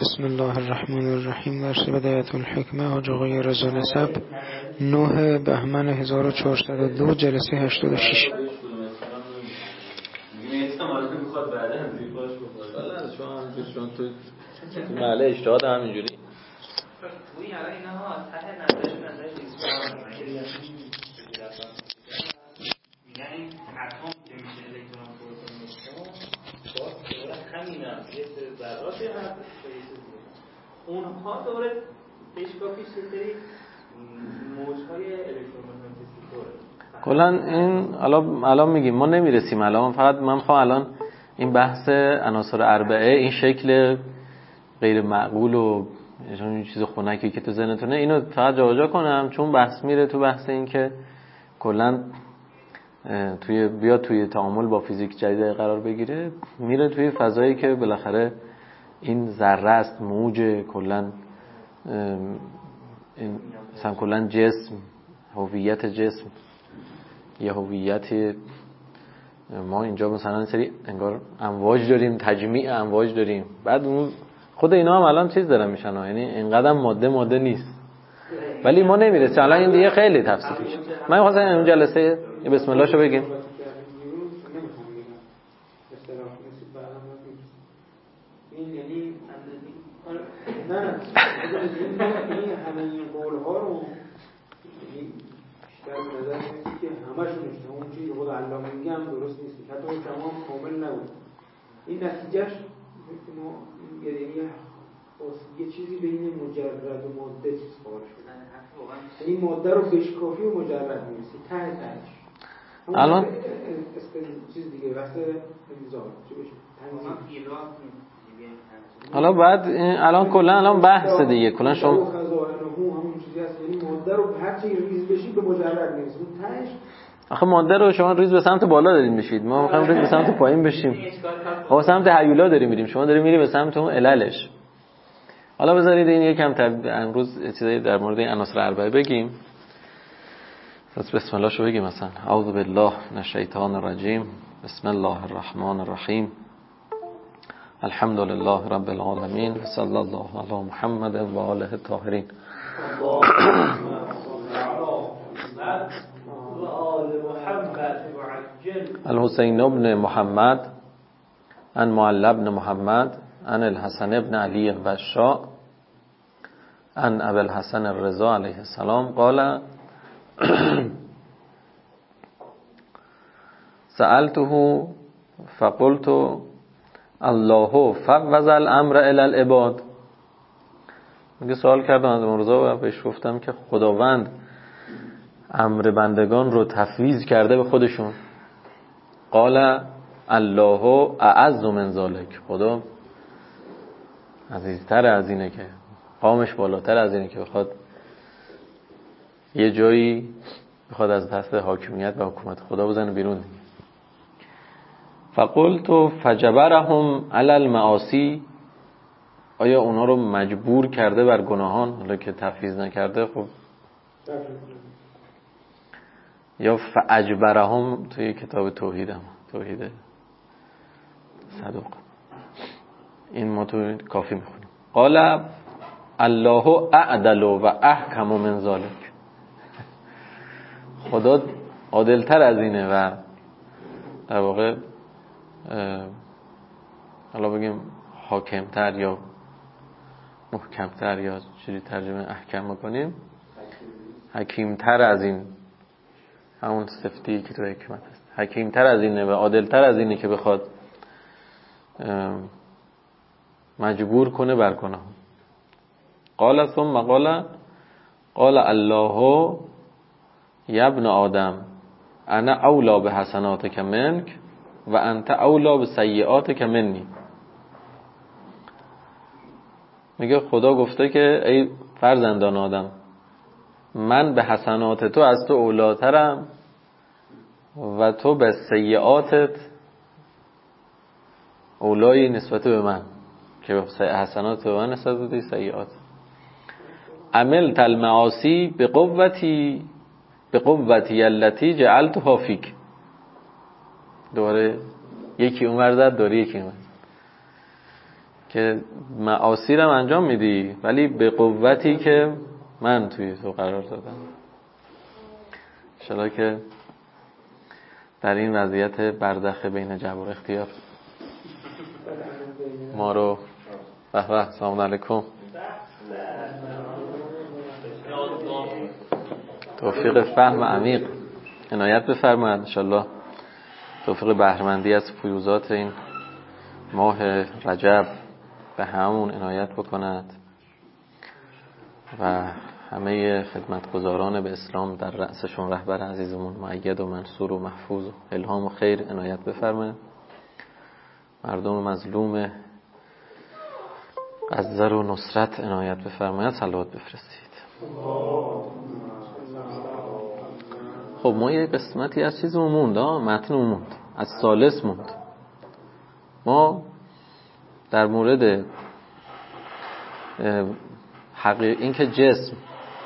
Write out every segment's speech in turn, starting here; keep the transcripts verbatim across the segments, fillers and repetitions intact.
بسم الله الرحمن الرحیم. درس بدایت الحکمه حاج آقای رضا نسب، نه بهمن هزار و چهارصد و دو، جلسه هشتاد و شش. میخواد بعدا ریپاش بکنه. والا شما همینجوری چون تو تو محله اجتهاد همینجوری. توی الان اینها ته نظرش نظر ریسمان میگن این اتم که میشه الکترون پروتون نوترون باز دوره همینم یه سری ذراتی هست اونها دوره بهش کافی سری موج‌های الکترومغناطیسی طوره. کلا این الان الان میگیم ما نمیرسیم الان، فقط من میخوام الان این بحث عناصر اربعه این شکل غیر معقول و این چیز خنکی که تو ذهنتونه اینو فقط جابجا کنم، چون بحث میره تو بحث این که کلا توی بیا توی تعامل با فیزیک جدید قرار بگیره، میره توی فضایی که بالاخره این ذره است، موج، کلا این مثلا کلا جسم، هویت جسم، یه هویت ما اینجا مثلا این سری انگار امواج داریم، تجمیع امواج داریم، بعد اون خود اینا هم الان چیز دارن میشن، یعنی اینقدر ماده ماده نیست، ولی ما نمیرسیم الان. این دیگه خیلی تفصیلی شد. من خواستم اون جلسه بسم الله شو بگیم. این یعنی نه نه این همه این قول‌ها رو بیشتر به نظر میاد که همشون اون چیزی که خود علامه میگه هم درست نیست، حتی اون تمام کامل نبود. این نتیجهش ما یعنی یه چیزی بین مجرد و ماده چیز قرار شده، یعنی ماده رو بشکافی و مجرد میرسی ته تهش الان چیز دیگه واسه انتظار چی بشه تنظیم. حالا بعد الان کلا الان بحث دیگه کلا شما همون چیزی هست، یعنی ماده رو هر چی ریز بشی به مجرد میرسی تهش. آخه ماده رو شما ریز به سمت بالا دارین بشید، ما میخوایم ریز به سمت پایین بشیم. خب سمت هیولا داریم میریم، شما داریم میری به سمت اون عللش. حالا بذارید این یکم امروز چیزایی در مورد این عناصر اربعه بگیم. پس بسم الله شو بگیم. مثلا اعوذ بالله من الشیطان الرجیم، بسم الله الرحمن الرحیم، الحمد لله رب العالمین، صلی الله علی محمد و آله الطاهرین. الحسین بن محمد عن معل بن محمد عن الحسن بن علی الوشاء عن ابي الحسن الرضا علیه السلام قال سألته فقلت الله فوض الامر الى العباد. میگه سوال کردم از مرزا و بهش گفتم که خداوند امر بندگان رو تفویض کرده به خودشون. قال الله اعز من ذلک، خدا عزیزتر از اینه، که قامش بالاتر از اینه که بخواد یه جایی بخواد از دست حاکمیت و حکومت خدا بزنه بیرون. فقلت فجبرهم علی المعاصی، آیا اونا رو مجبور کرده بر گناهان؟ حالا که تفویض نکرده خب. یا فاجبرهم توی کتاب توحید هم توحید صدوق این ما تو کافی میخونیم. قال الله اعدل و احکم من ذلک، خدا عادلتر از اینه و در واقع حالا بگیم حاکمتر یا محکمتر یا چیزی ترجمه احکم میکنیم، حکیمتر از این، همون صفتی که تو حکمت هست، حکیمتر از اینه و عادلتر از اینه که بخواد مجبور کنه بر گناه. قال ثم قال قال الله یا ابن آدم انا اولا به حسناتک منک و انت اولا به سیئاتک منی. میگه خدا گفته که ای فرزندان آدم، من به حسنات تو از تو اولاترم و تو به سیئاتت اولایی نسبت به من، که به حسنات به من نسبت بدی سیئات. عملت المعاصی به قوتی به قوتی التي جعلتها فیک. دوباره یکی اونور زد، دوره یکی اونور، که معاصی رو انجام میدی ولی به قوتی که من توی تو قرار دادم. انشالله که در این وضعیت بردخ بین جبر و اختیار ما رو به به سلام علیکم توفیق فهم عمیق عنایت بفرمایید. انشالله توفیق بهره‌مندی از فیوزات این ماه رجب به همون عنایت بکند و همه خدمتگزاران به اسلام در رأسشون رهبر عزیزمون مؤید و منصور و محفوظ و الهام و خیر عنایت بفرمایید. مردم مظلوم غزه و نصرت عنایت بفرمایید. صلوات بفرستید. خب ما یه قسمتی از چیزمون موند، متن موند، از ثالث موند. ما در مورد حقیقت اینکه جسم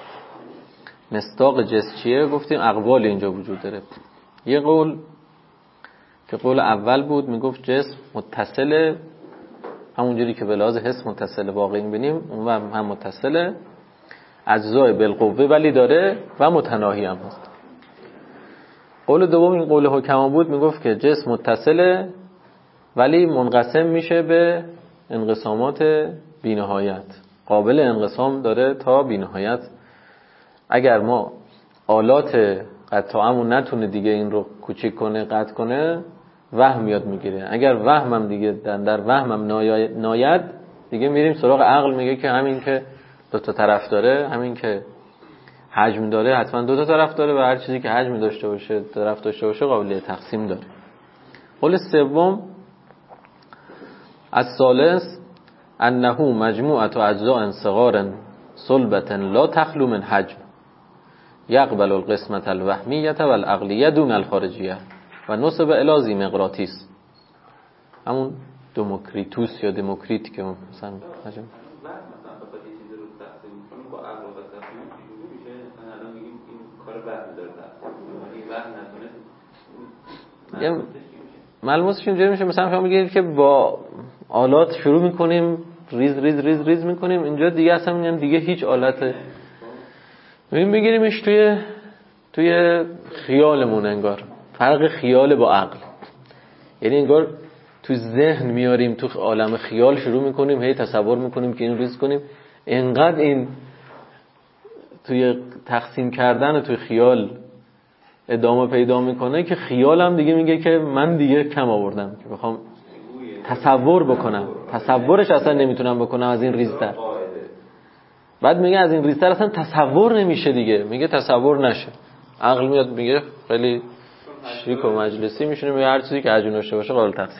مصداق جسم چیه گفتیم اقوال اینجا وجود داره. یه قول که قول اول بود میگفت جسم متصله، همونجوری که به لحاظ حس متصله واقعی میبینیم اون هم متصله، اجزای بالقوه ولی داره و متناهی هم هست. قول دوم این قول حکما بود، میگفت که جسم متصله ولی منقسم میشه به انقسامات بی‌نهایت، قابل انقسام داره تا بی‌نهایت. اگر ما آلات قطعامون نتونه دیگه این رو کوچیک کنه قطع کنه وهم یاد میگیره. اگر وهمم دیگه در وهمم ناید دیگه میریم سراغ عقل، میگه که همین که دو تا طرف داره، همین که حجم داره حتما دو تا طرف داره و هر چیزی که حجم داشته باشه طرف داشته باشه قابلیت تقسیم داره. قول سوم الثالث انه مجموعه اجزاء صغار صلبه لا تخلو من حجم یقبل القسمه الوهمیه والعقلیه دون الخارجیه و نسب الی ذی مقراطیس. همون دموکریتوس یا دموکریت که مثلا حجم یه ملموسش اینجوری میشه مثلا شما میگید که با آلات شروع میکنیم ریز ریز ریز ریز میکنیم، اینجا دیگه اصلا میگن دیگه هیچ آلت میگیم بگیریمش توی توی خیالمون، انگار فرق خیال با عقل، یعنی انگار تو ذهن میاریم تو عالم خیال شروع میکنیم هی تصور میکنیم که این ریز کنیم. انقدر این توی تقسیم کردن توی خیال ادامه پیدا میکنه که خیالم دیگه میگه که من دیگه کم آوردم که بخوام تصور بکنم، تصورش اصلا نمیتونم بکنم از این ریزتر. بعد میگه از این ریزتر اصلا تصور نمیشه دیگه، میگه تصور نشه. عقل میاد میگه خیلی شریک و مجلسی میشونه، میگه هر چیزی که حجم داشته باشه قابل تقسیم.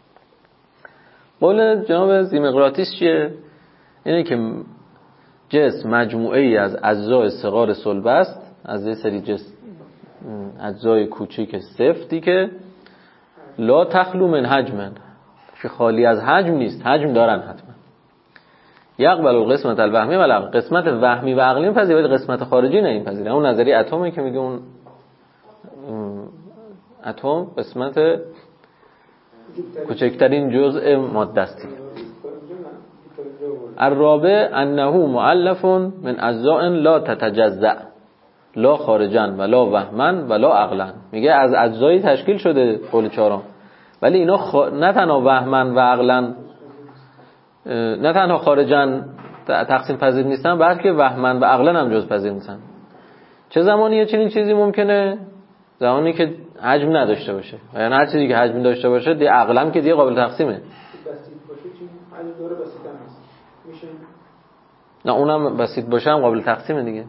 قول جناب ذی مقراطیس چیه؟ اینه که جسم مجموعه ای از اجزای صغار صلب است، از یه سری جسم اجزای کوچیک سفتی که لا تخلو من حجم، که خالی از حجم نیست، حجم دارن حتما. یقبل القسمت الوهمی و قسمت وهمی و عقلی میپذیره ولی قسمت خارجی نمیپذیره. اون نظریه اتمی که میگه اون اتم قسمت کوچکترین جزء ماده است. الرابع انه مؤلف من اجزاء لا تتجزأ لا خارجا ولا وهما ولا عقلا. میگه از اجزایی تشکیل شده قول چهارم، ولی اینا خ... نه تنها وهما و عقلا نه تنها خارجا تقسیم پذیر نیستن بلکه وهما و عقلا هم جز پذیر نیستن. چه زمانی چنین چیزی ممکنه؟ زمانی که حجم نداشته باشه، یعنی هر چیزی که حجم داشته باشه دی عقلا که دیگه قابل تقسیمه. بسیط باشه چی حجم داره بسیط هم هست میشه. نه اونم بسیط باشه هم قابل تقسیمه دیگه.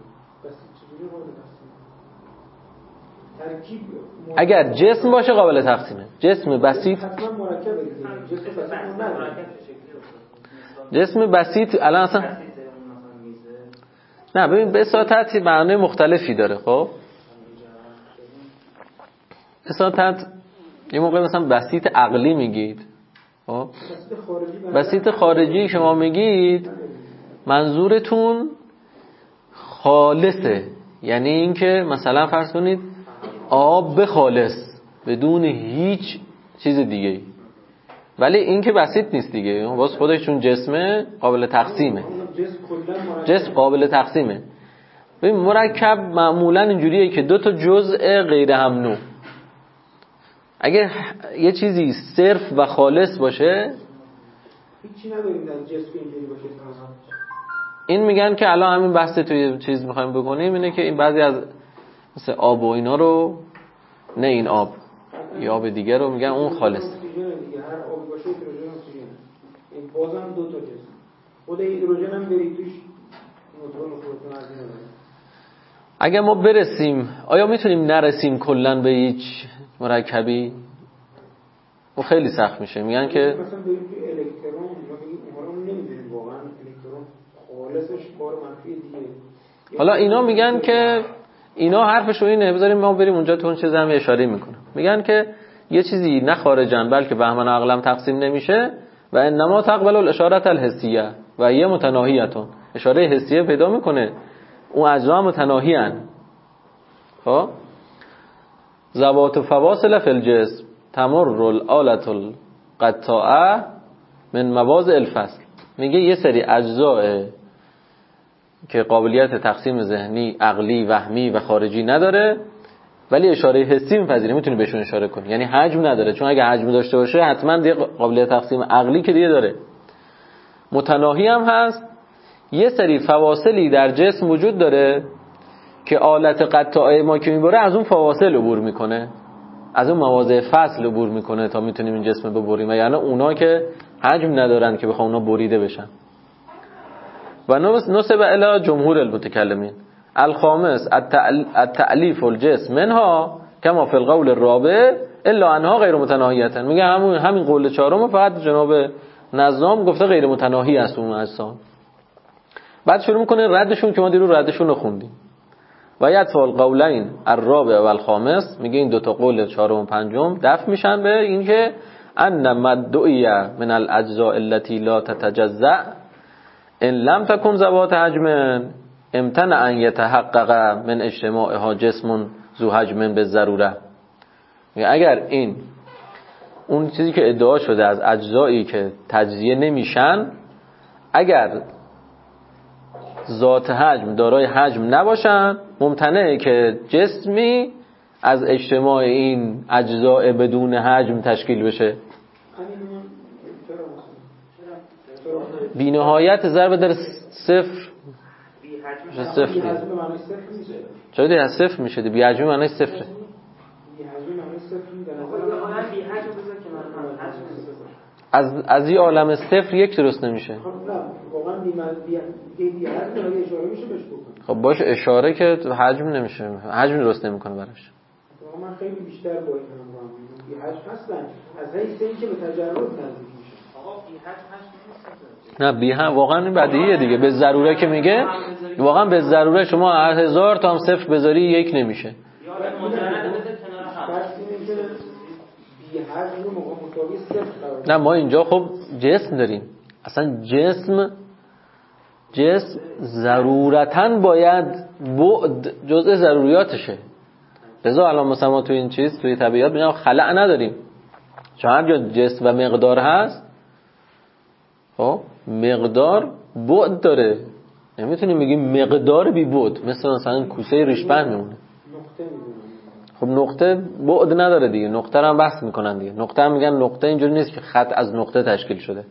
اگر جسم باشه قابل تقسیمه. جسم بسیط جسم بسیط الان اصلا نه ببین بساطت معنی مختلفی داره. خب بساطت یه موقع مثلا بسیط عقلی میگید، خب بسیط خارجی شما میگید منظورتون خالصه، یعنی اینکه مثلا فرض کنید آب خالص بدون هیچ چیز دیگه، ولی این که بسیط نیست دیگه، واسه خودش چون جسمه قابل تقسیمه، جسم قابل تقسیمه. ببین مرکب معمولا اینجوریه که دو تا جزء غیر هم نوع، اگه یه چیزی صرف و خالص باشه هیچی نداریم در جسم اینجوری باشه. این میگن که الان همین بحث توی چیز میخوایم بکنیم اینه که این بعضی از مثل آب و اینا رو، نه این آب یا آب دیگه رو میگن اون خالص دیگه، هر آبی باشه هیدروژن اکسیژن، این بازم دو تا جسم، خود هیدروژن هم بری توش نوترون و پروتون از اینا داره. اگه ما برسیم، آیا میتونیم نرسیم کلا به هیچ مرکبی؟ و خیلی سخت میشه. میگن که مثلا بریم توی الکترون، ما بگیم اونها رو نمیدونیم واقعا الکترون خالصش بار منفی دیگه. حالا اینا میگن که اینا حرفشون اینه، بذاریم ما بریم اونجا تو اون چیز هم اشاره میکنم. میگن که یه چیزی نه خارجن بلکه بهمن عقلم تقسیم نمیشه و انما تقبل الاشاره الحسیه و هي متناهیتون، اشاره حسیه پیدا میکنه، اون اجزا متناهی ان. خب ذوات فواصل فی الجسم تمر الآلة القطاعه من مواضع الفصل. میگه یه سری اجزاء که قابلیت تقسیم ذهنی، عقلی، وهمی و خارجی نداره ولی اشاره حسی میپذیره، میتونی بهشون اشاره کنی، یعنی حجم نداره، چون اگه حجم داشته باشه حتما دیگه قابلیت تقسیم عقلی که دیگه داره. متناهی هم هست. یه سری فواصلی در جسم وجود داره که آلت قطاعه ما که میبره از اون فواصل عبور میکنه، از اون مواضع فصل عبور میکنه تا میتونیم این جسم ببریم، یعنی اونا که حجم ندارن که بخوام اونا بریده بشن. و نسب الی جمهور المتکلمین الخامس التألیف الجسم منها کما فی القول الرابع الا انها غیر متناهیه. میگه همون همین قول چهارم فقط جناب نظام گفته غیر متناهی است اون اجسام. بعد شروع میکنه ردشون که ما دیرو ردشون رو خوندیم. و یدفع القولین الرابع و الخامس، میگه این دو تا قول چهارم و پنجم دفع میشن به این که ان مدعی من الاجزاء التي لا تتجزأ ان لم تكن ذوات حجم امتنع ان يتحقق من اجتماعها جسم ذو حجم بالضروره. اگر این اون چیزی که ادعا شده از اجزایی که تجزیه نمیشن، اگر ذات حجم دارای حجم نباشن، ممتنعه که جسمی از اجتماع این اجزاء بدون حجم تشکیل بشه. بی نهایت ضرب در صفر صفر دیگه. چرا دیگه از صفر میشه؟ بی حجم معنی صفره. بی حجم معنی صفر میده. بی حجم بذار که از از این عالم صفر یک درست نمیشه. خب نه واقعا بی بی بی حجم داره اشاره میشه بهش بکنه. خب باشه اشاره که حجم نمیشه، حجم درست نمیکنه براش. واقعا من خیلی بیشتر با این هم بی حجم هستن از حیث اینکه به تجرد نزدیک میشه. آقا بی حجم هست نه بی هم واقعا این بدیهیه دیگه. به ضروره که میگه واقعا به ضروره شما هزار تا هم صفر بذاری یک نمیشه. نه ما اینجا خب جسم داریم، اصلا جسم جسم ضرورتاً باید بعد جزء ضروریاتشه. لذا الان مثلا ما تو این چیز توی طبیعت میگم خلأ نداریم، چون هر جا جسم و مقدار هست خب مقدار بعد داره، نمیتونیم بگیم مقدار بی بعد، مثل مثلا کوسه ریشپند میمونه. خب نقطه بعد نداره دیگه، نقطه رو هم بحث میکنن دیگه. نقطه هم میگن نقطه اینجوری نیست که خط از نقطه تشکیل شده،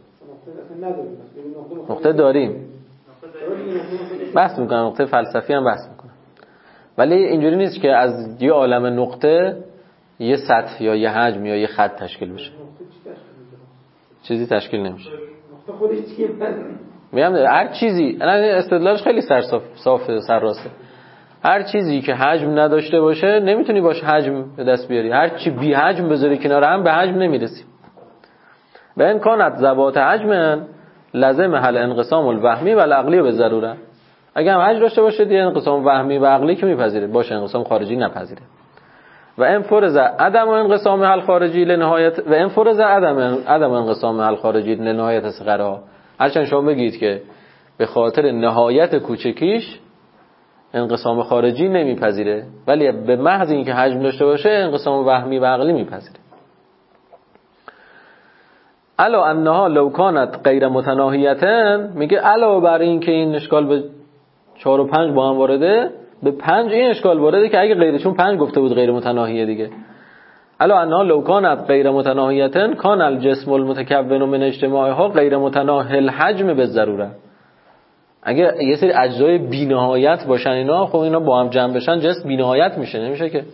نقطه داریم بحث میکنن، نقطه فلسفی هم بحث میکنن، ولی اینجوری نیست که از یه عالم نقطه یه سطح یا یه حجم یا یه خط تشکیل بشه. چیزی تشکیل نمیشه. نقطه خودش چیه؟ میگم هر چیزی، استدلالش خیلی سرصاف صاف سرراسته. هر چیزی که حجم نداشته باشه نمیتونی باش حجم به دست بیاری. هر چی بی حجم بذاری کنار هم به حجم نمیرسی. و این کانت ذوات حجم لازم حل انقسام الوهمی و العقلی به ضروره. اگه هم حجم داشته باشه دیگه انقسام وهمی و عقلی که میپذیره، باشه انقسام خارجی نپذیره. و ان فرض عدم انقسام الخارجی لنهایت و ان فرض عدم عدم انقسام الخارجی لنهایت صغرا، هرچند شما بگید که به خاطر نهایت کوچکیش انقسام خارجی نمیپذیره، ولی به محض اینکه حجم داشته باشه انقسام وهمی و عقلی میپذیره. الا انها لو کانت غیر متناهیتن، میگه علاوه بر این که این اشکال به چهار و پنج با هم وارده، به پنج این اشکال وارده که اگه غیر، چون پنج گفته بود غیر متناهیه دیگه. الا انها لو کانت غیر متناهیتن کان الجسم المتکون من اجتماعها غیر متناهی الحجم بالضروره. اگه یه سری اجزای بی‌نهایت باشن اینا، خب اینا با هم جمع بشن جسم بی‌نهایت میشه، نمیشه که.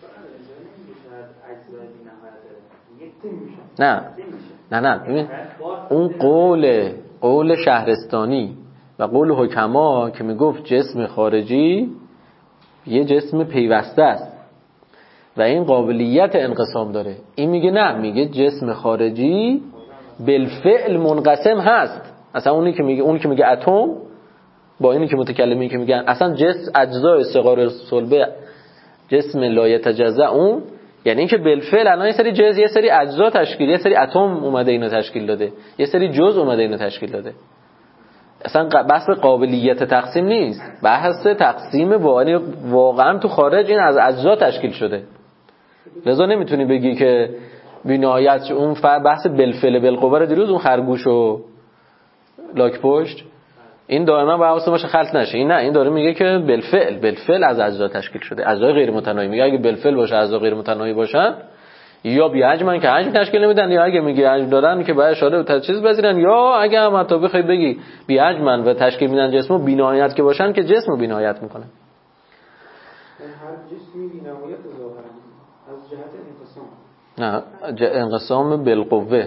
نه نه نه ببین اون قول قول شهرستانی و قول حکما که میگفت جسم خارجی یه جسم پیوسته است و این قابلیت انقسام داره، این میگه نه، میگه جسم خارجی بالفعل منقسم هست. اصلا اونی که میگه اونی که میگه اتم با اینی که متکلمی که میگن اصلا جسم اجزای صغار صلبه جسم لا یتجزا، اون یعنی اینکه بالفعل الان یه سری جز، یه سری اجزا تشکیل، یه سری اتم اومده اینو تشکیل داده، یه سری جزء اومده اینو تشکیل داده. اصلا بحث قابلیت تقسیم نیست، بحث تقسیم واقعا تو خارج این از اجزا تشکیل شده. لذا نمیتونی بگی که بینایت اون بحث بالفعل بالقوه رو دیروز اون خرگوش و لاک پشت این دائما با حواس باشه خلط نشه. این نه، این داره میگه که بالفعل بالفعل از اجزا تشکیل شده، اجزای غیر متناهی. میگه اگه بالفعل باشه اجزا غیر متناهی باشن یا بی حجمن که حجم تشکیل نمیدن، یا اگه میگه حجم دارن که باید اشاره به چیز بذارن، یا اگه هم حتی بخوای بگی بی حجمن و تشکیل میدن جسمو بی نهایت که باشن که جسمو بی نهایت میکنه. هر جسمی بی نهایت ظاهرا از جهت انقسام، نه انقسام بالقوه.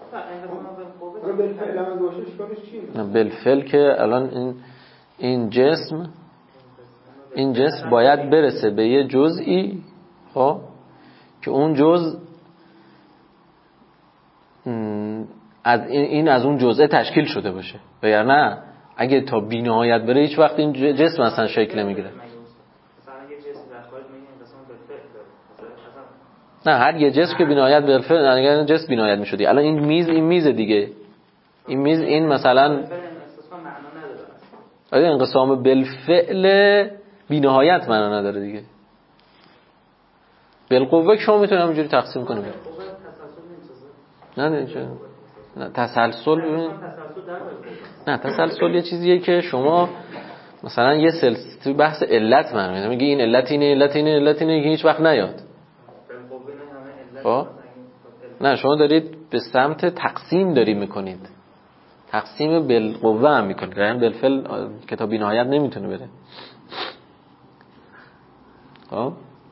نه بالفعل که الان این این جسم این جسم باید برسه به یه جزئی، خب که اون جزء از این از اون جزء تشکیل شده باشه، وگرنه اگه تا بی‌نهایت بره هیچ وقت این جسم اصلا شکل نمیگیره. نه هر یه جسم که بی‌نهایت بالفعل، اگر جسم بی‌نهایت میشدی الان این میز این میز دیگه، این میز این مثلا آره انقسام بالفعل بی‌نهایت معنا نداره دیگه. بالقوه که شما میتونید همینجوری تقسیم کنید. نه نه چه نه تسلسل ببین نه تسلسل یه چیزیه که شما مثلا یه سلسله بحث علت معنا میگه این علت اینه علت اینه علت اینه که هیچ وقت نیاد. خب نه شما دارید به سمت تقسیم داری میکنید، تقسیم بالقوه هم میکنید، یعنی بالفعل کتاب بی‌نهایت نمیتونه بره. خب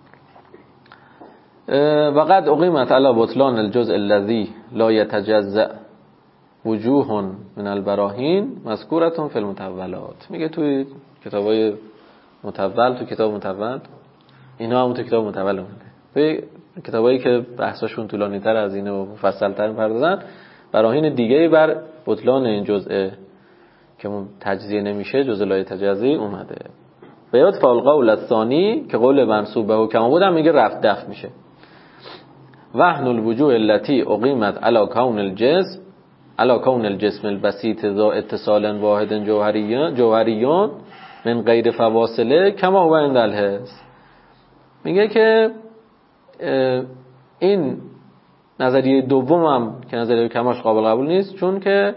وقد اقیمت علی بطلان الجزء الذی لا یتجزأ وجوه من البراهین مذکورة فی المطولات. میگه توی کتابای مطول، تو کتاب مطول اینا هم تو کتاب مطول اومده، توی کتابایی که بحثاشون طولانی تر از اینه و مفصل تر می‌پردازن براهین دیگه‌ای بر بطلان این جزء که تجزیه نمیشه، جزء لا یتجزا اومده. بیاد فالقول الثانی که قول منصوب به حکما بودم میگه رفت دفع میشه. وهن الوجوه التي اقیمت علی کون الجسم علی کون الجسم البسيط ذا اتصال واحد جوهریان جوهریان من غیر فواصله کما هو عند الحس. میگه که این نظریه دومم که نظریه کماش قابل قبول نیست، چون که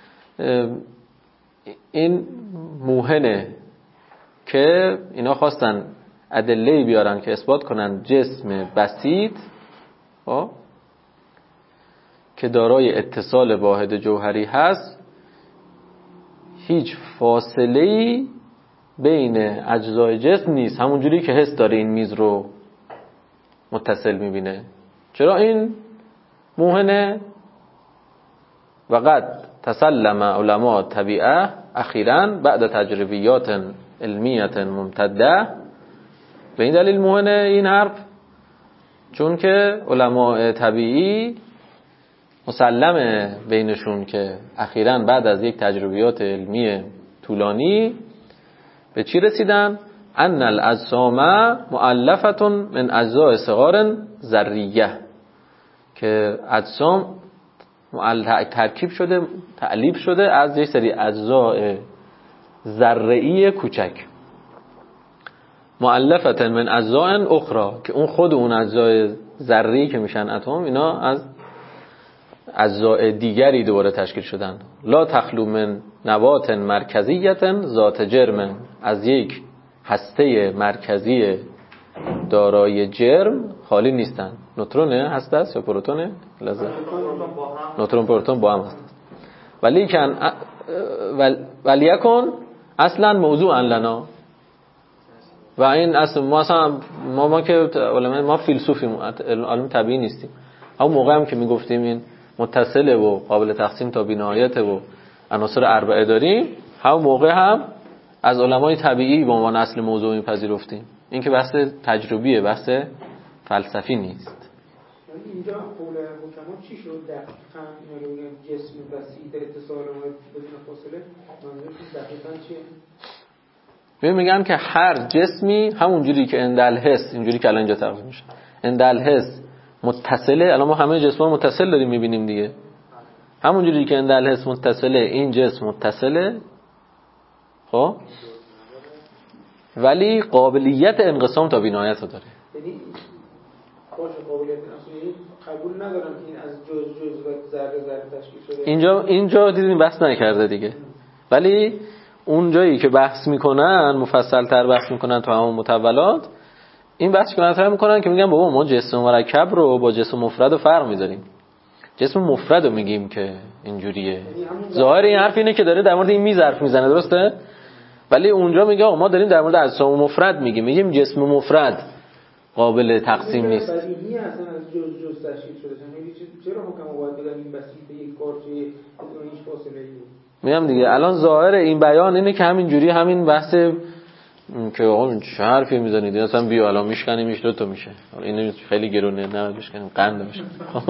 این موهنه که اینا خواستن ادله‌ای بیارن که اثبات کنن جسم بسیط خب که دارای اتصال واحد جوهری هست هیچ فاصله‌ای بین اجزای جسم نیست، همونجوری که حس داره این میز رو متصل میبینه. چرا این موهنه؟ وقد تسلم علماء طبیعه اخیراً بعد تجربیات علمیت ممتده. به این دلیل موهنه این حرف، چون که علماء طبیعی مسلمه بینشون که اخیراً بعد از یک تجربیات علمی طولانی به چی رسیدن؟ ان الاجسام مؤلفه من اجزاء صغار ذریه، که اجسام ترکیب شده تألیف شده از یک سری اجزاء ذره‌ای کوچک. مؤلفه من اجزاء اخرى که اون خود اون اجزای ذره‌ای که میشن اتم اینا از اجزای دیگری دوباره تشکیل شدن. لا تخلو من نوات مرکزیت ذات جرم، از یک هسته مرکزی دارای جرم خالی نیستن. نوترونه هسته است یا پروتونه؟ لازم نوترون پروتون با هم هست. ولی کن ولی کن اصلا موضوعا لنا، و این اصلا ما اصلا ما, ما که علما ما فیلسوفیم، علم طبیعی نیستیم. همون موقع هم که میگفتیم این متصله و قابل تقسیم تا بی‌نهایت و عناصر اربعه داریم، همون موقع هم از علمای طبیعی به عنوان اصل موضوع میپذیرفتیم. این که بحث تجربیه، بحث فلسفی نیست. اینجا قول حکما چی شد؟ دقیقاً اینا رو میگن جسم وسیع اتصال بدون فاصله، منظورش دقیقاً چیه؟ ببین میگم که هر جسمی همونجوری که اندل حس، اینجوری که الان اینجا تقسیم میشه، اندل حس متصله. الان ما همه جسم‌ها متصل داریم میبینیم دیگه. همونجوری که اندل حس متصله، این جسم متصله، خب ولی قابلیت انقسام تا بی‌نهایت رو داره. یعنی باشه قابلیت انقسام قبول ندارم که این از جز جز و ذره ذره تشکیل شده. اینجا اینجا دیدیم بحث نکرده دیگه. ولی اون جایی که بحث میکنن، مفصل تر بحث میکنن تو همون متولات، این بحث که مطرح میکنن که میگن بابا ما جسم مرکب رو با جسم مفرد رو فرق میذاریم. جسم مفرد رو میگیم که اینجوریه. ظاهر این حرف اینه که داره در مورد این میز حرف میزنه، درسته؟ ولی اونجا میگه ما داریم در مورد اجسام مفرد میگیم، میگیم جسم مفرد قابل تقسیم نیست. بدیهی اصلا از جز جز تشکیل شده. چرا حکم باید بگن این بسیط یک پارچه بدون هیچ فاصله‌ای؟ میگم دیگه الان ظاهر این بیان اینه که همین جوری همین بحث که آقا چه حرفی میزنید اصلا بیا الان میشکنیم میشه دو تا میشه، این خیلی گرونه، نه بشکنیم قند میشه.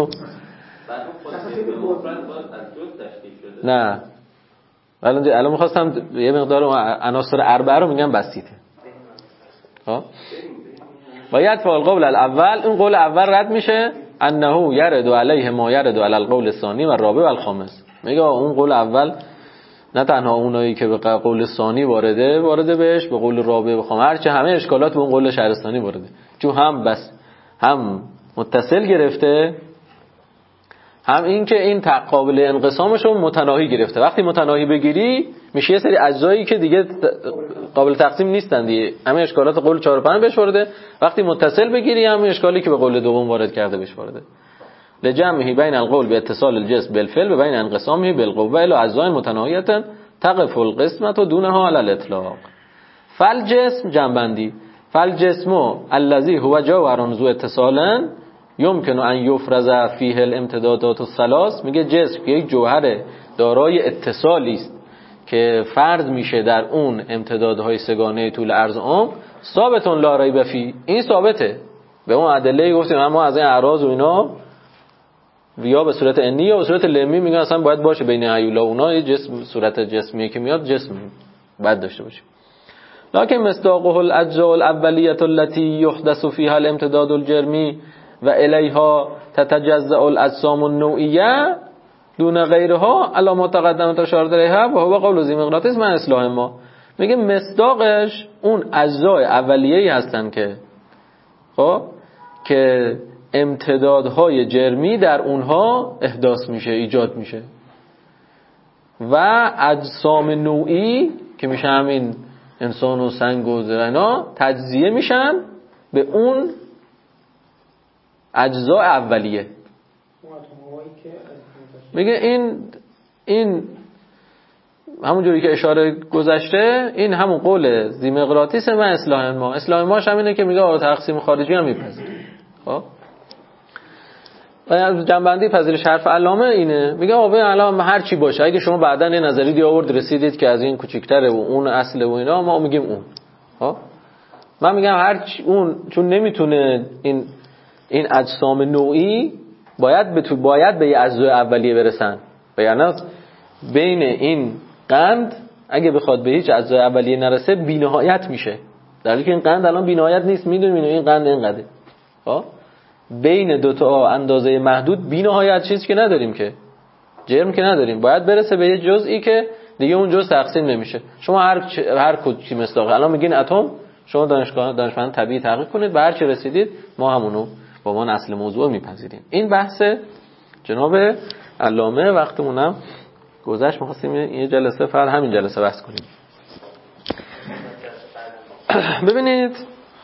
نه الان الان می‌خواستم یه مقدار عناصر اربعه رو میگم بسیطه. ها باید فعل قول الاول، این قول اول رد میشه، انه یرد علیه ما یرد علی القول الثانی و الرابع و الخامس. میگه اون قول اول نه تنها اونایی که به قول ثانی وارده وارده بهش، به قول رابع و خامس، هرچه همه اشکالات به اون قول شهرستانی وارده، چون هم بس هم متصل گرفته، هم این که این قابل انقسامش رو متناهی گرفته. وقتی متناهی بگیری میشه یه سری اجزایی که دیگه قابل تقسیم نیستن دیگه، همه اشکالات قول چهار و پنج بهش وارده. وقتی متصل بگیری همه اشکالی که به قول دوم وارد کرده بهش وارده. لجمعه بین القول به اتصال الجسم بالفعل و بین انقسامه بالقوه الى اجزاء متناهیه تقف القسمه دونها على الاطلاق. فالجسم جنبندی فالجسم الذي هو جوهر ذو اتصالا يمكن ان يفرز فيه الامتدادات الثلاث. میگه جسم یک جوهر دارای اتصالی است که فرض میشه در اون امتدادهای سگانه طول عرض عمق. ثابت لا ریب فی، این ثابته. به اون ادله گفتیم اما از این اعراض و اینا یا به صورت انی یا به صورت لمی میگن اصلا باید باشه بین هیولا اونا، جسم صورت جسمیه که میاد جسم باید داشته باشه. لکن مصداقه الاجزاء الاولیه التي يحدث فيها الامتداد الجرمی و الیها تتجزأ الاجسام النوعیه دون غیرها علی ما تقدم اشاره الیها و هو قول ذی مقناطیس من اصلاح ما. میگه مصداقش اون اجزای اولیه‌ای هستن که خب که امتدادهای جرمی در اونها احداث میشه، ایجاد میشه، و اجسام نوعی که میشه همین انسان و سنگ و زرنا تجزیه میشن به اون اجزا اولیه. میگه این این همون جوری که اشاره گذشته، این همون قول ذی مقناطیس من اصلاح ما. اصلاح ماش همینه که میگه آقا تقسیم خارجی هم میپذیره. خب از جنبندی پذیرش حرف علامه اینه، میگه آقا الان هر چی باشه، اگه شما بعداً یه نظری دی آورد رسیدید که از این کوچیک‌تره و اون اصله و اینا، ما میگیم اون. ها من میگم هر چی اون، چون نمیتونه این این اجسام نوعی باید به تو باید به یه اجزای اولیه برسن، یعنی بین این قند اگه بخواد به هیچ اجزای اولیه نرسه بی‌نهایت میشه، در حالی که این قند الان بی‌نهایت نیست. میدونیم این قند اینقدره. ها بین دو تا اندازه محدود بی‌نهایت چیزی که نداریم، که جرم که نداریم، باید برسه به یه جزئی که دیگه اون جزء تقسیم نمیشه. شما هر هر کدی مصداق الان میگین اتم، شما دانشگاه دانشمند طبیعی تحقیق کنید، به هر چی رسیدید ما همونو با ما اصل موضوع میپذیریم. این بحث جناب علامه. وقتمونم گذشت، می‌خواستیم یه جلسه فر همین جلسه بحث کنیم. ببینید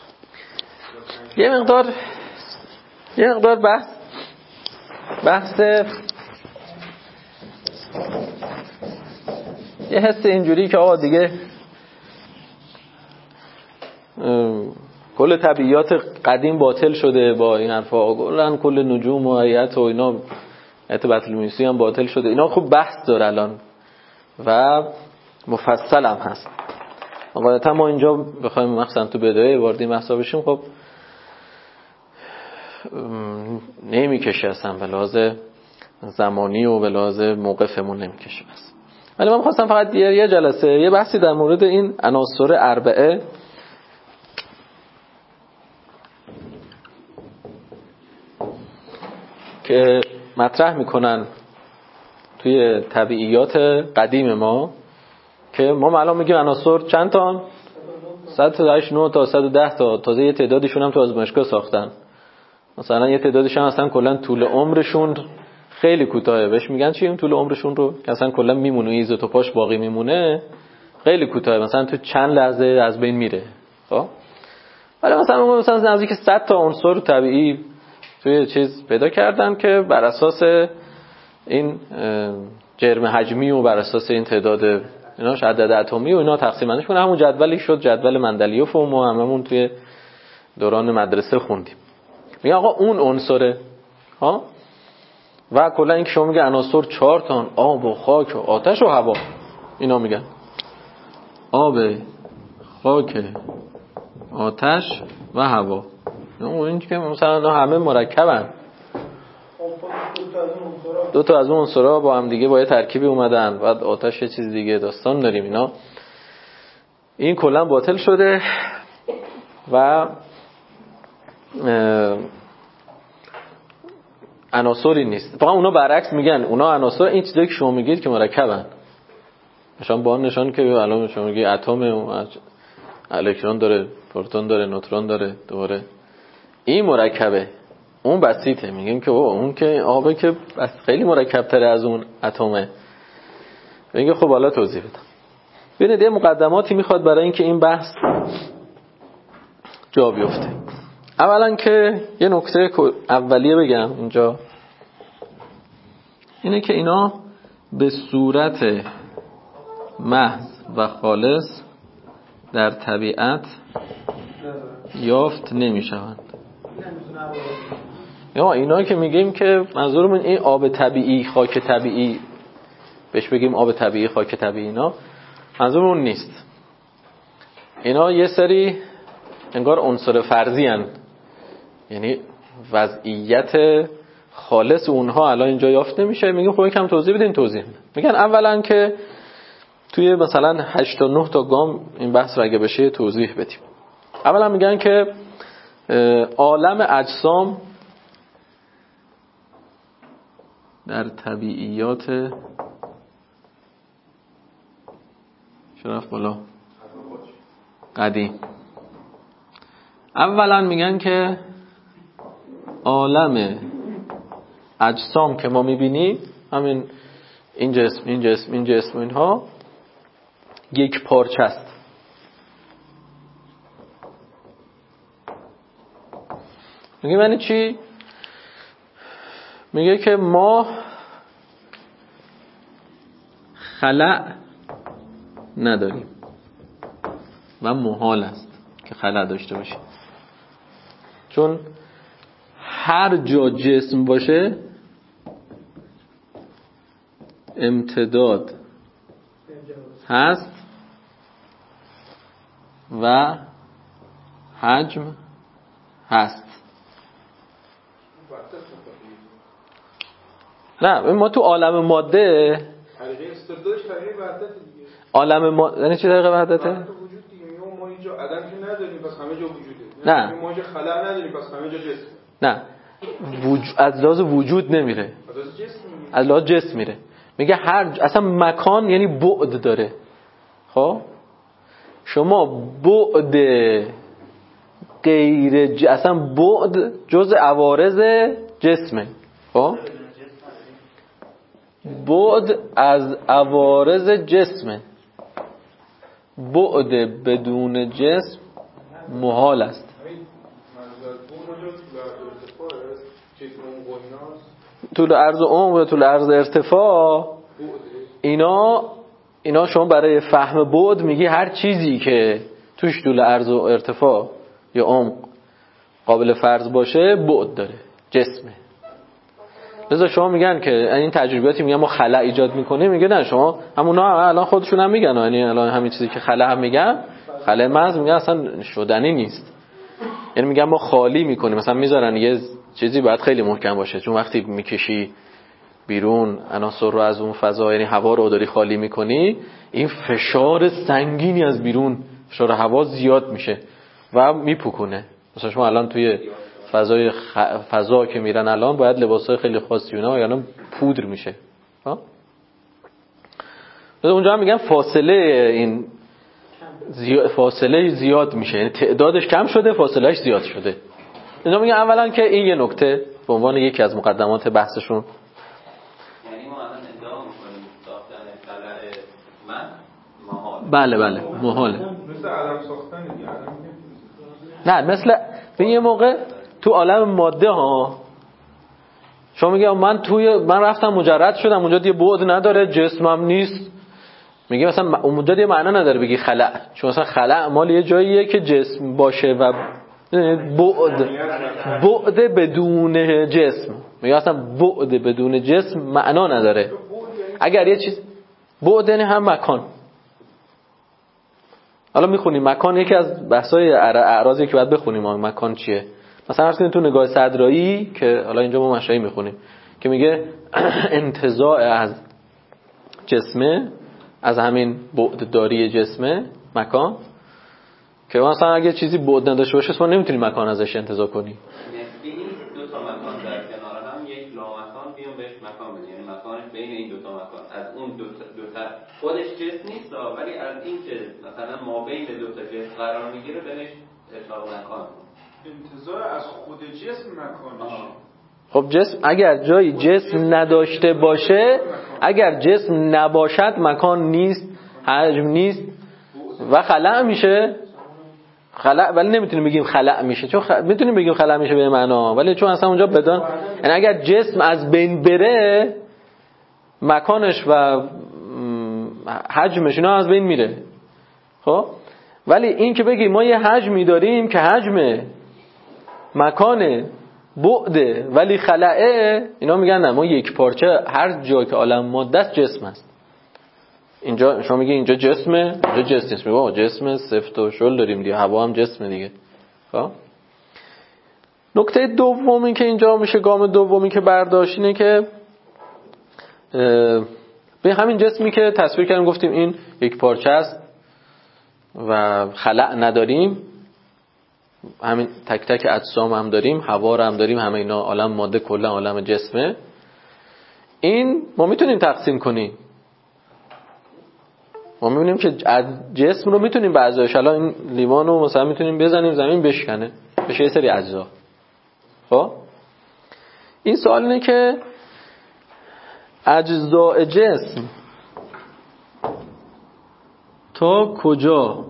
یه مقدار یه مقدار بحث بحث یه حس اینجوری که آقا دیگه کل طبیعیات قدیم باطل شده با این حرفا، کلا کل نجوم و هیئت و اینا، هیئت بطلمیوسی هم باطل شده، اینا خوب بحث داره الان و مفصل هم هست. قاعدتا ما اینجا بخوایم مثلا تو بدایه وارد این بحثا بشیم خب نمیکشه اصلا، به لحاظ زمانی و به لحاظ موقفمون نمیکشه بس. ولی من خواستم فقط یه جلسه یه بحثی در مورد این عناصر اربعه که مطرح میکنن توی طبیعیات قدیم ما، که ما الان میگیم عناصر چند تا؟ صد و هشتاد و نه تا صد و ده تا، تازه یه تعدادشون هم تو آزمایشگاه ساختن. مثلا یه تعدادشون اصلا کلا طول عمرشون خیلی کوتاهه، بهش میگن چی؟ طول عمرشون رو که اصلا کلا میمونه، ایزوتوپاش باقی میمونه، خیلی کوتاهه، مثلا تو چند لحظه از بین میره. خب ولی مثلا ما مثلا نزدیک صد تا عنصر طبیعی توی چیز پیدا کردن که بر اساس این جرم حجمی و بر اساس این تعداد اینا عدد اتمی و اینا تقسیم بندیش کنه. همون جدولی شد جدول مندلیوف و ما هممون توی دوران مدرسه خوندیم. میگه آقا اون عنصره ها، و کلا این که شما میگه عناصر چهار تا، آب و خاک و آتش و هوا، اینا میگن آب، خاک، آتش و هوا. این که مثلا همه مرکبن، دو تا از اون عنصرها با هم دیگه با یه ترکیبی اومدن، بعد آتش یه چیز دیگه، داستان داریم اینا. این کلا باطل شده و عناصری نیست. فقط اونا برعکس میگن، اونا عناصر این چیزایی که شما میگید که مرکبن، نشان با نشان که الان شما میگی اتم الکترون داره، پروتون داره، نوترون داره، دوباره این مرکبه، اون بسیطه. میگیم که اون که آبه که بس خیلی مرکب تره از اون اتمه. میگه خب حالا توضیح بدم. ببینید یه مقدماتی میخواد برای اینکه این بحث جا بیفته. اولا که یه نکته اولیه بگم اینجا، اینه که اینا به صورت محض و خالص در طبیعت یافت نمیشوند. یا اینا که میگیم که منظورمون این آب طبیعی، خاک طبیعی، بهش بگیم آب طبیعی، خاک طبیعی، اینا منظورمون نیست. اینا یه سری انگار عنصر فرضی هن، یعنی وضعیت خالص اونها الان اینجا یافت نمیشه. میگیم خب یکم توضیح بدین. توضیح میگن اولا که توی مثلا هشت تا نه تا گام این بحث رو اگه بشه توضیح بدیم. اولا میگن که عالم اجسام در طبیعیات شرف بالا قدیم، اولا میگن که عالم اجسام که ما میبینیم، همین این جسم این جسم این جسم اینها یک پارچه است. میگه معنی چی؟ میگه که ما خلأ نداریم و محال است که خلأ داشته باشیم، چون هر جا جسم باشه امتداد هست و حجم هست. نه ما تو عالم ماده حقیقی استردادش حقیقی وحدت دیگه. عالم ماده یعنی چی دقیقه وحدته؟ وحدت وجود دیگه. ما اینجا عدم که نداریم پس همه جا وجوده. نه ما اینجا خلا نداریم پس همه جا جسم. نه وجود از لحاظ وجود نمیره، از لحاظ جسم میره. از لحاظ جسم میره. میگه هر اصلا مکان یعنی بعد داره. خب شما بعد غیر ج... اصلا بعد جزء عوارض جسمه. خب بعد از عوارض جسمه. بعد بدون جسم محال است. طول عرض و عمق و طول عرض ارتفاع اینا اینا شما برای فهم بعد میگی هر چیزی که توش طول عرض و ارتفاع یا عمق قابل فرض باشه بعد داره، جسمه. لذا شما میگن که این تجربیاتی میگن ما خلأ ایجاد میکنه، میگه نه شما همونا الان خودشون هم میگن، یعنی الان همین چیزی که خلأ هم میگن خلأ محض میگن اصلا شدنی نیست. یعنی میگن ما خالی میکنیم، مثلا میذارن یه چیزی باید خیلی محکم باشه، چون وقتی میکشی بیرون عناصر رو از اون فضا، یعنی هوا رو داری خالی میکنی، این فشار سنگینی از بیرون، فشار هوا زیاد میشه و میپکونه. مثلا شما الان توی فضای خ... فضا که میرن الان باید لباسای خیلی خاصی اونها یعنی پودر میشه ها. اونجا هم میگن فاصله این زیاد، فاصله زیاد میشه، یعنی تعدادش کم شده فاصلهش زیاد شده. اینا میگن اولا که این یه نکته به عنوان یکی از مقدمات بحثشون، یعنی ما الان ادعا میکنیم ساختن خلأ من محال. بله بله محاله. مثل عالم ساختن دیگه. نه مثل به یه موقع تو عالم ماده ها شما میگه من توی من رفتم مجرد شدم اونجا دیگه بعد نداره جسمم نیست، میگه مثلا اونجا دیگه معنا نداره بگی خلأ، چون مثلا خلأ مال یه جاییه که جسم باشه و بعد بعد بدون جسم، میگه اصلا بعد بدون جسم معنا نداره. اگر یه چیز بعد یعنی هم مکان. حالا میخونیم مکان یکی از بحث‌های اعراضی که باید بخونیم مکان چیه. مثلا فرض کنید تو نگاه صدرایی که حالا اینجا ما مشایی میخونیم که میگه انتزاع از جسمه، از همین بعد داری جسمه مکان، که مثلا اگه چیزی بعد نداشته باشه ما نمیتونیم مکان ازش انتزاع کنیم. یعنی دو تا مکان در کنار هم یک لامکان بیام بهش مکان بدیم، یعنی مکانش بین این دو تا مکان، از اون دو تا دو تا خودش جسم نیست ولی از این که مثلا ما بین دو تا جسم قرار میگیره بهش اطلاق مکان. انتزاع از خود جسم مکانش. خب جسم اگر جایی جسم نداشته باشه، اگر جسم نباشد مکان نیست، حجم نیست و خلأ میشه. خلأ ولی نمیتونیم بگیم خلأ میشه، چون خ... میتونیم بگیم خلأ میشه به معنا، ولی چون اصلا اونجا بدان، یعنی اگر جسم از بین بره مکانش و حجمش اینا از بین میره. خب ولی این که بگیم ما یه حجمی داریم که حجم مکان بعده ولی خلأه، اینا میگن نه ما یک پارچه هر جا که عالم ماده است جسم است. اینجا شما میگی اینجا جسمه، اینجا جسم نیست، میگه جسم سفت و شل داریم دیگه، هوا هم جسمه دیگه. خب نکته دومی که اینجا میشه گام دومی که برداشت اینه که به همین جسمی که تصویر کردیم گفتیم این یک پارچه است و خلأ نداریم، همین تک تک اجسام هم داریم، هوا رو هم داریم، همه اینا عالم ماده کلا عالم جسمه. این ما میتونیم تقسیم کنیم، ما میبینیم که جسم رو میتونیم به اجزاش، الان این لیوان رو مثلا میتونیم بزنیم زمین بشکنه بشه یه سری اجزا. خب این سوال اینه که اجزاء جسم تا کجا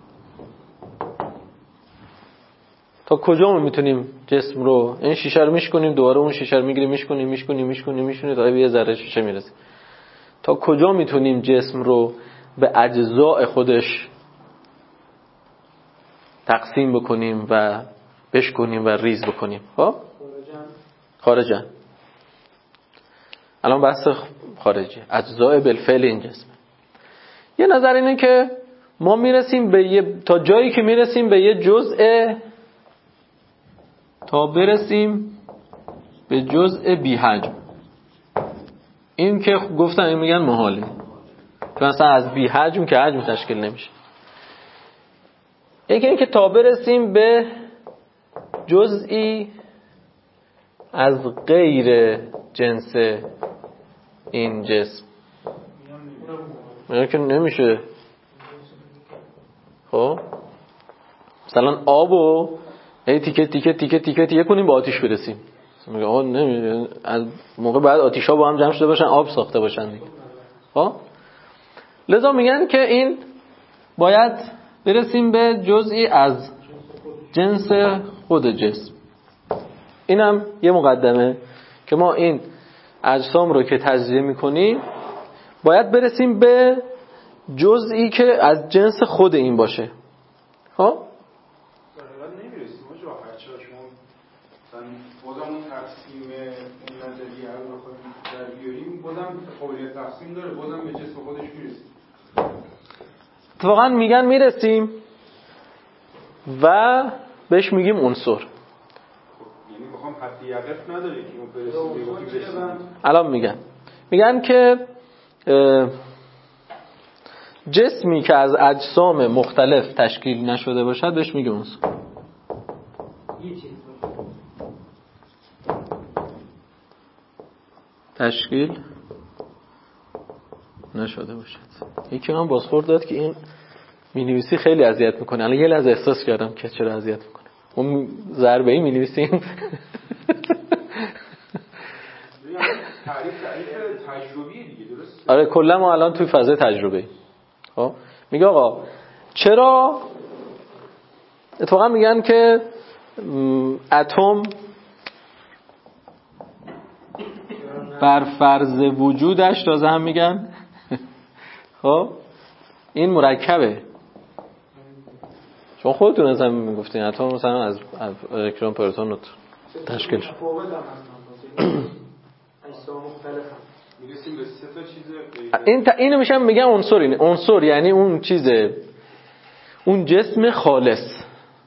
تا کجا ما میتونیم جسم رو، این شیشه رو میشکنیم دوباره اون شیشه رو میگیریم میشکنیم میشکنیم میشکنیم میشکنیم تا یه ذره شیشه میرسه، تا کجا میتونیم جسم رو به اجزاء خودش تقسیم بکنیم و بشکنیم و ریز بکنیم. خب خارجن، الان بحث خارجی اجزاء بالفعل این جسم. یه نظر اینه که ما میرسیم به یه تا جایی که میرسیم به یه جزء، تا برسیم به جزء بی حجم. این که گفتن این میگن محاله، چون اصلا از بی حجم که حجم تشکیل نمیشه. یکی این که تا برسیم به جزئی از غیر جنس این جسم، میگن که نمیشه. خب مثلا آبو هی تیکه تیکه تیکه تیکه تیکه کنیم به آتیش برسیم، میگه آقا نمیدونم از موقع بعد آتیشا با هم جمع شده باشن آب ساخته باشن دیگه. خب لذا میگن که این باید برسیم به جزئی از جنس خود جسم. اینم یه مقدمه که ما این اجسام رو که تجزیه میکنیم باید برسیم به جزئی که از جنس خود این باشه. خب نمیرسیم ما راحت شما مثلا بازم اون تقسیم اون نظریه رو بخوایم در بیاریم بازم قابلیت تقسیم داره، بازم به جسم خودش میرسیم. اتفاقا میگن میرسیم و بهش میگیم عنصر. یعنی بخوام حد یقف نداره که اون برسیم. الان میگن میگن که جسمی که از اجسام مختلف تشکیل نشده باشد بهش میگه عنصر. تشکیل نشده باشد. یکی هم بازخورد داد که این مینویسی خیلی اذیت میکنه. الان یه لحظه احساس کردم که چرا اذیت میکنه. اون ضربه ای مینویسیم تعریف تعریف تجربیه دیگه، درست؟ آره کلا ما الان توی فاز تجربه. خب میگه آقا چرا اتفاقا میگن که اتم بر فرض وجودش تازه هم میگن خب این مرکبه. چون خودتون از هم میگفتین اتم مثلا از الکترون پروتون رو تشکیل شد. میرسیم به سه تا چیز این اینو میشم میگن عنصر. اینه عنصر یعنی اون چیزه، اون جسم خالص.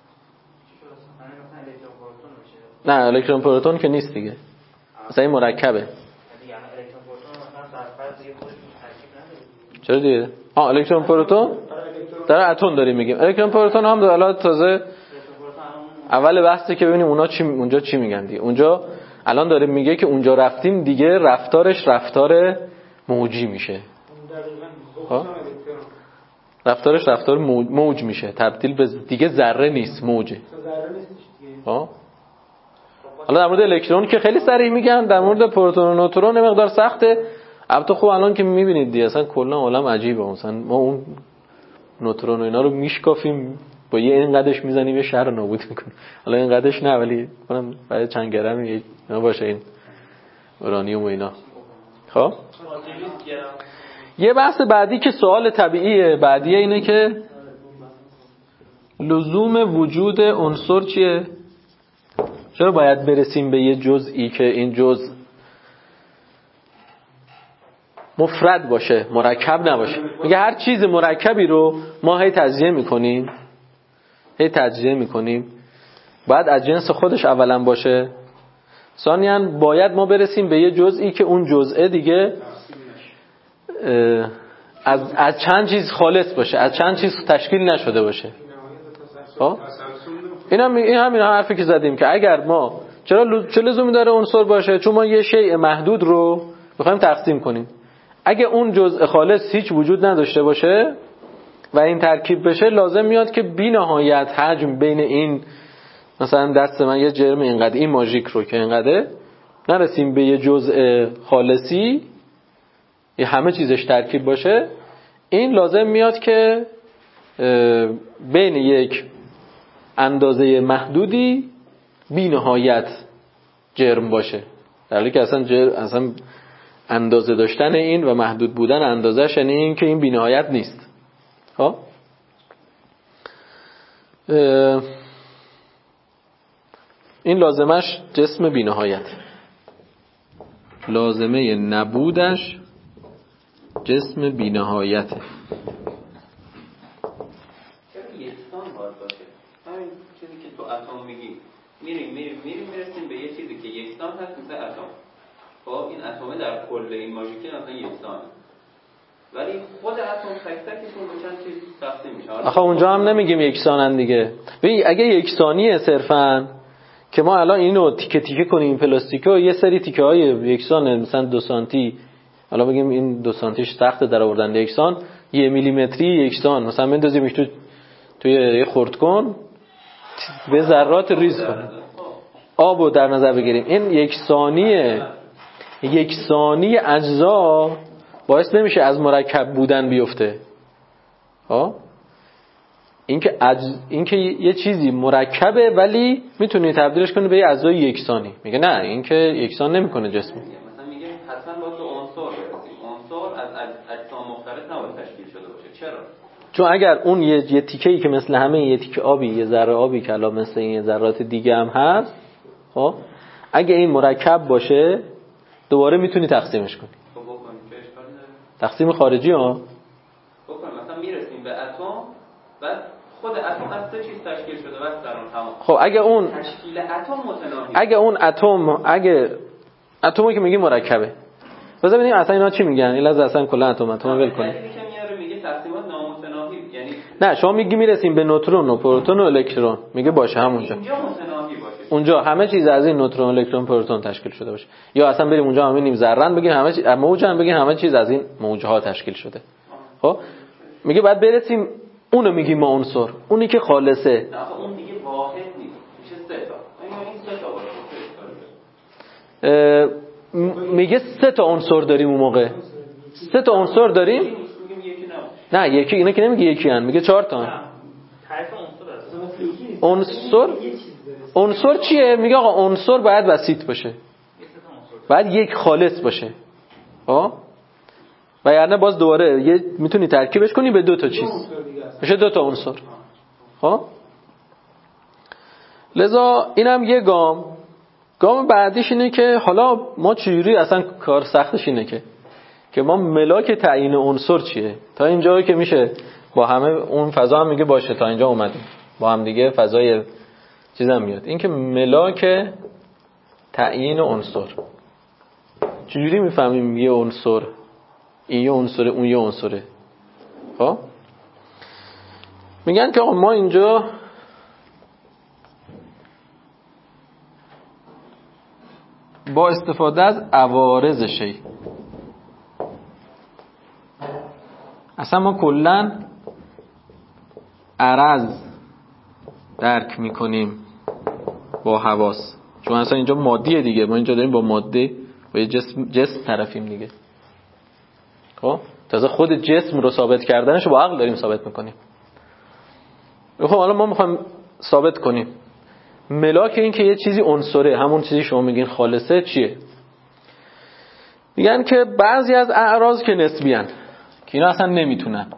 نه الکترون پروتون که نیست دیگه، مثلا این مرکبه. چرا دیگه؟ آه الکترون پروتون در اتم داریم میگیم. الکترون پروتون هم حالا تازه اول بحثی که ببینیم اونا چی اونجا چی میگن دیگه. اونجا الان داره میگه که اونجا رفتیم دیگه رفتارش رفتار موجی میشه. رفتارش رفتار موج, موج میشه، تبدیل به دیگه ذره نیست، موجه. ها حالا در مورد الکترون که خیلی سریع میگن، در مورد پروتون و نوترون مقدار سخته. البته خب الان که میبینید دیگه اصلا کلا عالم عجیبه. مثلا ما اون نوترون و اینا رو میشکافیم با یه اینقدرش میزنیم یه شهر رو نابود میکنیم. حالا اینقدرش نه ولی کنم بعد چند گرم اینا باشه این اورانیوم و اینا. خب یه بحث بعدی که سوال طبیعیه بعدیه اینه که لزوم وجود عنصر چیه؟ چرا باید برسیم به یه جزئی که این جزء مفرد باشه، مرکب نباشه؟ میگه هر چیز مرکبی رو ما هی تجزیه میکنیم هی تجزیه میکنیم باید از جنس خودش اولا باشه، ثانیاً باید ما برسیم به یه جزئی که اون جزء دیگه از از چند چیز خالص باشه، از چند چیز تشکیل نشده باشه. خب این هم این همین حرفی که زدیم که اگر ما چرا چه لزومی داره عنصر باشه؟ چون ما یه شیء محدود رو میخوایم تقسیم کنیم. اگه اون جزء خالص هیچ وجود نداشته باشه و این ترکیب بشه، لازم میاد که بی نهایت حجم بین این، مثلا دست من یه جرم اینقدر، این ماژیک رو که اینقدره، نرسیم به یه جزء خالصی یه همه چیزش ترکیب باشه. این لازم میاد که بین یک اندازه محدودی بی نهایت جرم باشه، در حالی که اصلا جرم اصلا اندازه داشتن این و محدود بودن اندازه‌ش یعنی این که این بی نهایت نیست. خب این لازمش جسم بی نهایت، لازمه نبودش جسم بی نهایته. چرا یکسان باید باشه؟ همین چیزی که تو اتم میگی، میریم میریم میریم میرسیم به یه چیزی که یکسان هست مثل اتم. خب این اتمه در کل این ماژیکه مثلا یکسانه، ولی خود اتم تک تکشون به چند چیز تقسیم میشه. آخه اونجا هم نمیگیم یکسانن دیگه. ببین اگه یکسانیه صرفاً که ما الان اینو تیکه تیکه کنیم پلاستیکو، یه سری تیکه های یکسانه، مثلا دو سانتی، حالا بگیم این دو سانتیش سخت در آوردن یکسان، یه میلیمتری یکسان، مثلا بندازیمش تو توی یه خردکن به ذرات ریز کنه. آب رو در نظر بگیریم، این یکسانی یکسانی اجزا باعث نمیشه از مرکب بودن بیفته. ها اینکه اج... اینکه یه چیزی مرکبه ولی میتونی تبدیلش کنی به یه اجزای یکسانی، میگه نه اینکه یکسان نمیکنه جسم. مثلا میگه حتما با تو عنصر برسیم، عنصر از اجسام مختلف نباید تشکیل شده باشه. چرا؟ چون اگر اون یه, یه تیکه‌ای که مثل همه یه تیکه آبی، یه ذره آبی که الان مثل این ذرات دیگه هم هست، خب اگه این مرکب باشه دوباره میتونی تقسیمش کنی. خب بکنیم چه اشکالی داره؟ تقسیم خارجی ها بکنیم. مثلا میرسیم به اتم، بعد خود اتم از سه چیز تشکیل شده بس در اون تمام. خب اگه اون تشکیل اتم متناهی، اگه اون اتم اگه اتمی که میگی مرکبه، بذار ببینیم اصلا اینا چی میگن. این لحظه اصلا کلا اتم اتم ول کنیم. دلیلی که میاره میگه تقسیمات نامتناهی، یعنی نه شما میگی میرسیم به نوترون و پروتون و الکترون، میگه باشه همونجا اینجا متناهی باشه، اونجا همه چیز از این نوترون الکترون پروتون تشکیل شده باشه، یا اصلا بریم اونجا همه نیم ذره‌ن بگیم همه چیز موجن بگیم همه چیز از این موجه ها تشکیل شده. خب میگه بعد برسیم اونو میگیم ما عنصر، اونی که خالصه. نه اون دیگه واحد نیست، میشه سه تا. این سه تا باشه. میگه سه تا عنصر داریم اون موقع. سه تا عنصر داریم؟ میگیم یکی نه. نه یکی، اینا که نمیگه یکی ان، میگه چهار تا. تعریف عنصر است. عنصر عنصر چیه؟ میگه آقا عنصر باید وسیط باشه، باید یک خالص باشه. ها و یعنی باز دوباره یه میتونی ترکیبش کنی به دو تا چیز، میشه دو تا عنصر. ها لذا اینم یه گام. گام بعدیش اینه که حالا ما چجوری، اصلا کار سختش اینه که که ما ملاک تعیین عنصر چیه. تا اینجایی که میشه با همه اون فضا هم میگه باشه، تا اینجا اومدیم با هم دیگه فضای چیزم میاد. این که ملاک تعیین عنصر چجوری میفهمیم یه عنصر این یه عنصره اون یه عنصره؟ خب میگن که آقا ما اینجا با استفاده از عوارض شی، اصلا ما کلن عرض درک میکنیم با حواس، چون اصلا اینجا مادیه دیگه، ما اینجا داریم با ماده با یه جسم جسم طرفیم دیگه. خب تازه خود جسم رو ثابت کردنش با عقل داریم ثابت میکنیم. خب حالا ما میخوایم ثابت کنیم ملاک این که یه چیزی عنصره، همون چیزی شما میگین خالصه، چیه؟ میگن که بعضی از اعراض که نسبی هن، که اینا اصلا نمیتونن،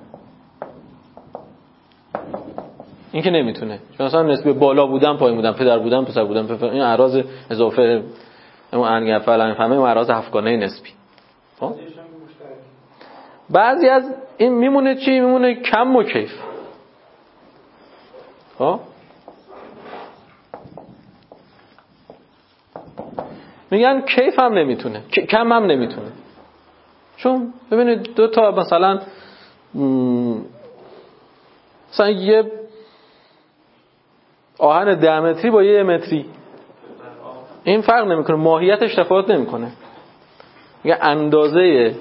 این که نمیتونه، چون اصلا نسبی بالا بودن پایین بودن، پدر بودن پسر بودن، پفر. این اعراض اضافه اون انگفل همه اون اعراض هفتگانه نسبی. خب بعضی از این میمونه چی؟ میمونه کم و کیف. خب میگن کیف هم نمیتونه، کم هم نمیتونه. چون ببینید دو تا مثلا مثلا یه آهن ده متری با یه متری این فرق نمیکنه، ماهیتش تفاوت نمیکنه. میگه اندازه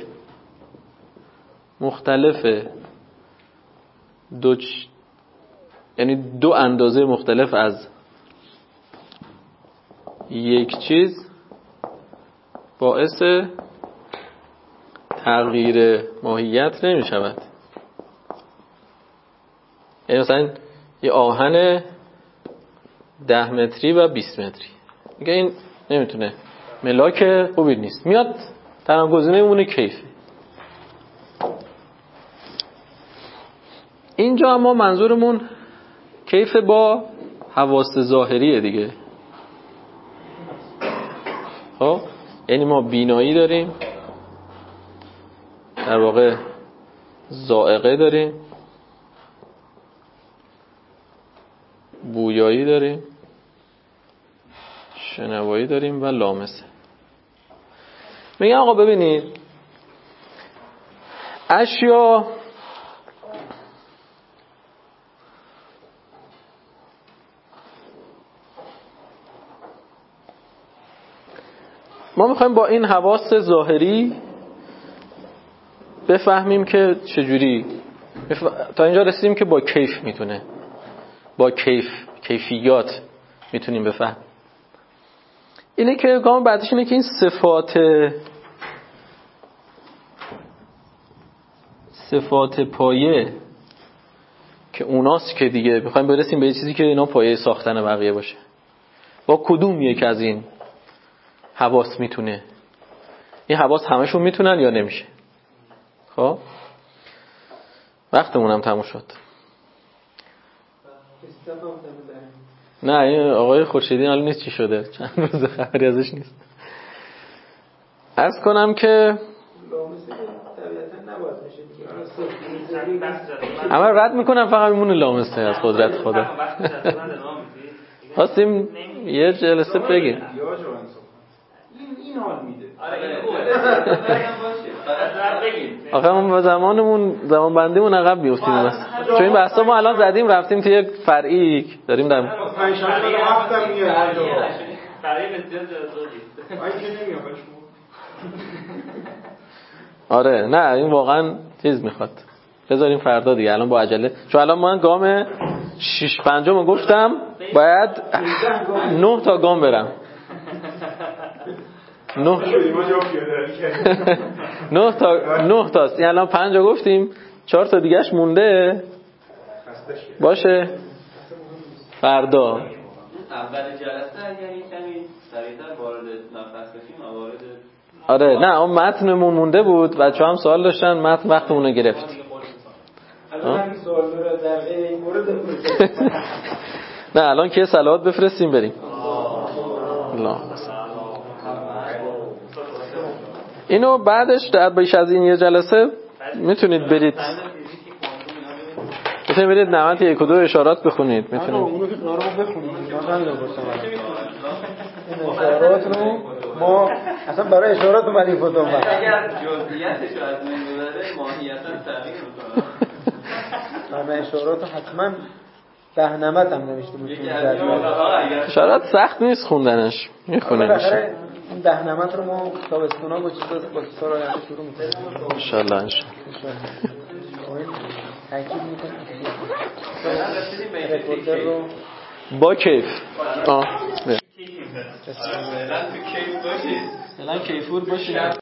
مختلف دو چ... یعنی دو اندازه مختلف از یک چیز باعث تغییر ماهیت نمی شود. یعنی مثلا یه آهن ده متری و بیست متری، میگه این نمیتونه، ملاک خوبی نیست، میاد تنها گزینه مونه کیف. اینجا اما منظورمون کیف با حواس ظاهریه دیگه. خب یعنی ما بینایی داریم، در واقع ذائقه داریم، بویایی داریم، شنوایی داریم و لامسه. میگن آقا ببینید اشیا ما میخوایم با این حواس ظاهری بفهمیم که چجوری بف... تا اینجا رسیدیم که با کیف میتونه، با کیف کیفیات میتونیم بفهمیم. اینه که گام بعدش اینه که این صفات صفات پایه که اوناست که دیگه بخوایم برسیم به یه چیزی که اینا پایه ساختن بقیه باشه، با کدوم یک از این حواس میتونه؟ این حواس همشون میتونن یا نمیشه؟ خب وقتمون هم تموم شد. نه این آقای خورشیدی حالا نیست چی شده، چند روز خبری ازش نیست. عرض کنم که همه رد میکنم، فقط میمونه لامسه از قدرت خدا. خواستیم یه جلسه بگیم. این حال میده. آخه ما با زمانمون زمان بندیمون عقب میافتیم بس. چون این بحثا ما الان زدیم رفتیم توی یک فرعی داریم در پنجشنبه هفتم میاد. فرعی بسیار جذابی. آی که نمیاد شما. آره نه این واقعا چیز میخواد. بذاریم فردا دیگه، الان با عجله. چون الان من گام شش پنجم گفتم باید نه تا گام برم. نه نه تا نه تاست. این الان پنج گفتیم، چهار تا دیگهش مونده. باشه فردا اول جلسه اگر این کمی سریعتر وارد نفس بشیم موارد. آره نه اون متنمون مونده بود، بچه‌ها هم سوال داشتن، متن وقتمون رو گرفت. الان هم سوال داره در این مورد. نه الان که صلوات بفرستیم بریم. الله اینو بعدش در بیش از این یه جلسه میتونید برید میتونید برید نمت یک و دو اشارات بخونید. میتونید اونو که قراره ما بخونیم من نمی‌دونم این اشارات رو ما اصلا برای اشارات اومدیم فتوا. اگر جزئیاتش رو از من ببره ماهیتا تغییر می‌کنه. من اشارات حتما ده نمت هم نوشته بود. اشارات سخت نیست خوندنش، میخونه میشه. این ده نمت رو ما تابستونا با چیزا با سال آینده شروع می‌کنیم ان شاء الله. ان شاء الله تاکید می‌کنیم با کیف. آه فعلا تو کیف باشید. فعلا کیفور باشید.